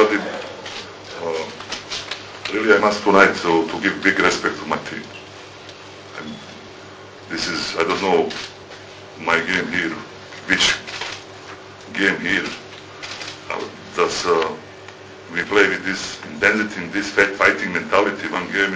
everybody. Really, I must tonight to give big respect to my team. This is, I don't know, my game here, which game here. Does we play with this intensity, this fighting mentality. One game,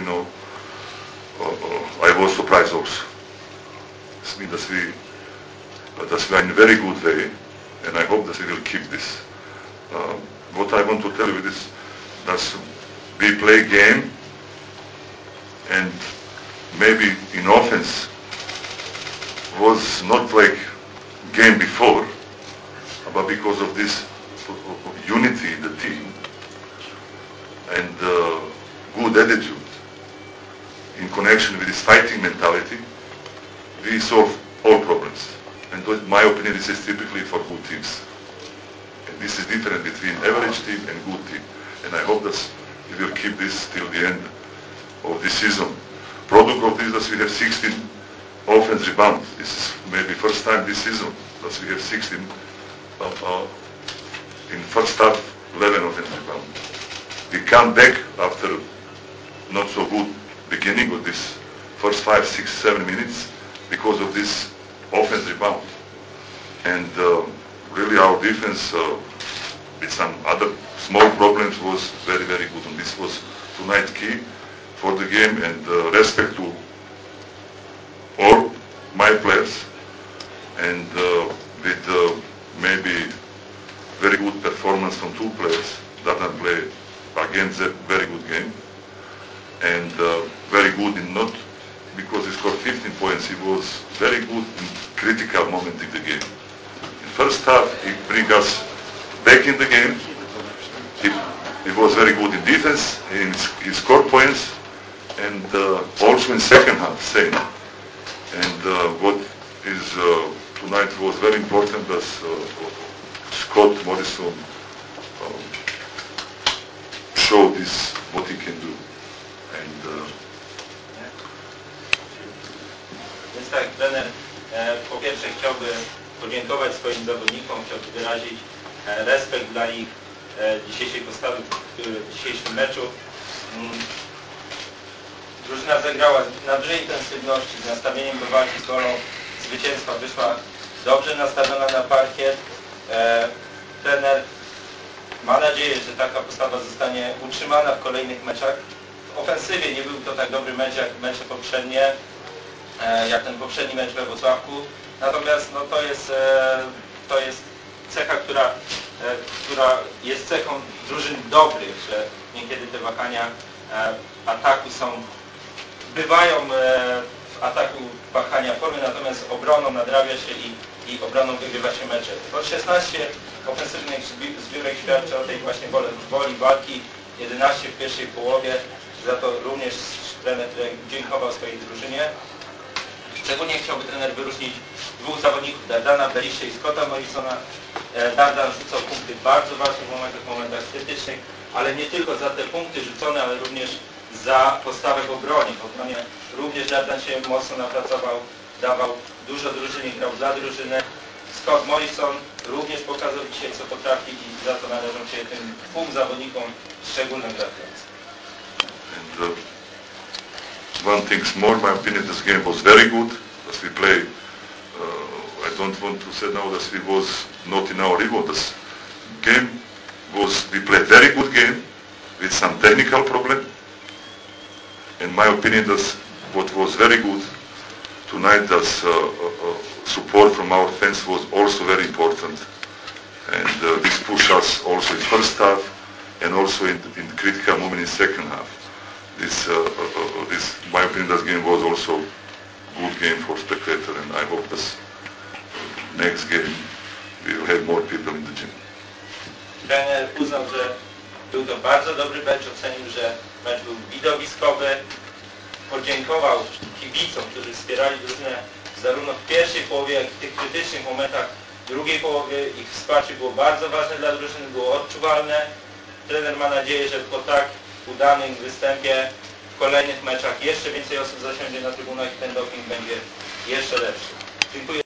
I was surprised also. It means that we are in a very good way, and I hope that we will keep this. What I want to tell you is that we play game, and maybe in offense was not like game before, but because of this unity in the team and good attitude in connection with this fighting mentality, we solve all problems. And in my opinion, this is typically for good teams. And this is different between average team and good team. And I hope that we will keep this till the end of this season. Product of this is that we have 16 offense rebounds. This is maybe first time this season that we have 16 in first half 11 offense rebounds. We come back after not so good beginning of this first 5, 6, 7 minutes because of this offense rebound. And really our defense with some other small problems was very, very good. And this was tonight key for the game, and respect to all my players, and with maybe very good performance from two players that can play against a very good game, and very good in not because he scored 15 points, he was very good in critical moment in the game. In first half he bring us back in the game, he was very good in defense, he scored points, and also in second half same. And what is tonight was very important as Scott Morrison showed this what he can do. And Więc tak, trener po pierwsze chciałby podziękować swoim zawodnikom, chciałby wyrazić respekt dla ich dzisiejszej postawy w dzisiejszym meczu. Drużyna zagrała na dużej intensywności, z nastawieniem do walki, z wolą zwycięstwa, wyszła dobrze nastawiona na parkiet. Trener ma nadzieję, że taka postawa zostanie utrzymana w kolejnych meczach. W ofensywie nie był to tak dobry mecz jak mecze poprzednie, jak ten poprzedni mecz we Włocławku. Natomiast no, to jest cecha, która jest cechą drużyn dobrych, że niekiedy te wahania ataku bywają w ataku wahania formy, natomiast obroną nadrabia się i obroną wygrywa się mecze. To 16 ofensywnych zbiórek świadczy o tej właśnie woli walki, 11 w pierwszej połowie. Za to również trener dziękował swojej drużynie. Szczególnie chciałby trener wyróżnić dwóch zawodników, Dardana Berisha i Scotta Morrisona. Dardan rzucał punkty w bardzo ważnych momentach krytycznych, ale nie tylko za te punkty rzucone, ale również za postawę w obronie. W obronie również Dardan się mocno napracował, dawał dużo drużynie, grał dla drużyny. Scott Morrison również pokazał dzisiaj, co potrafi, i za to należą się tym dwóm zawodnikom szczególne gratulacje. One thing more, my opinion, this game was very good. As we play, I don't want to say now that we was not in our level. This game was, we played very good game with some technical problem. In my opinion, that's what was very good tonight. That support from our fans was also very important, and this pushed us also in first half and also in critical moment in second half. This, my opinion, this game was also good game for spectator, and I hope this next game we will have more people in the gym. Trener uznał, że był to bardzo dobry mecz, ocenił, że mecz był widowiskowy, podziękował kibicom, którzy wspierali drużynę zarówno w pierwszej połowie, jak i w tych krytycznych momentach drugiej połowy. Ich wsparcie było bardzo ważne dla drużyny, było odczuwalne. Trener ma nadzieję, że po tak udanym występie w kolejnych meczach jeszcze więcej osób zasiądzie na trybunach i ten doping będzie jeszcze lepszy. Dziękuję.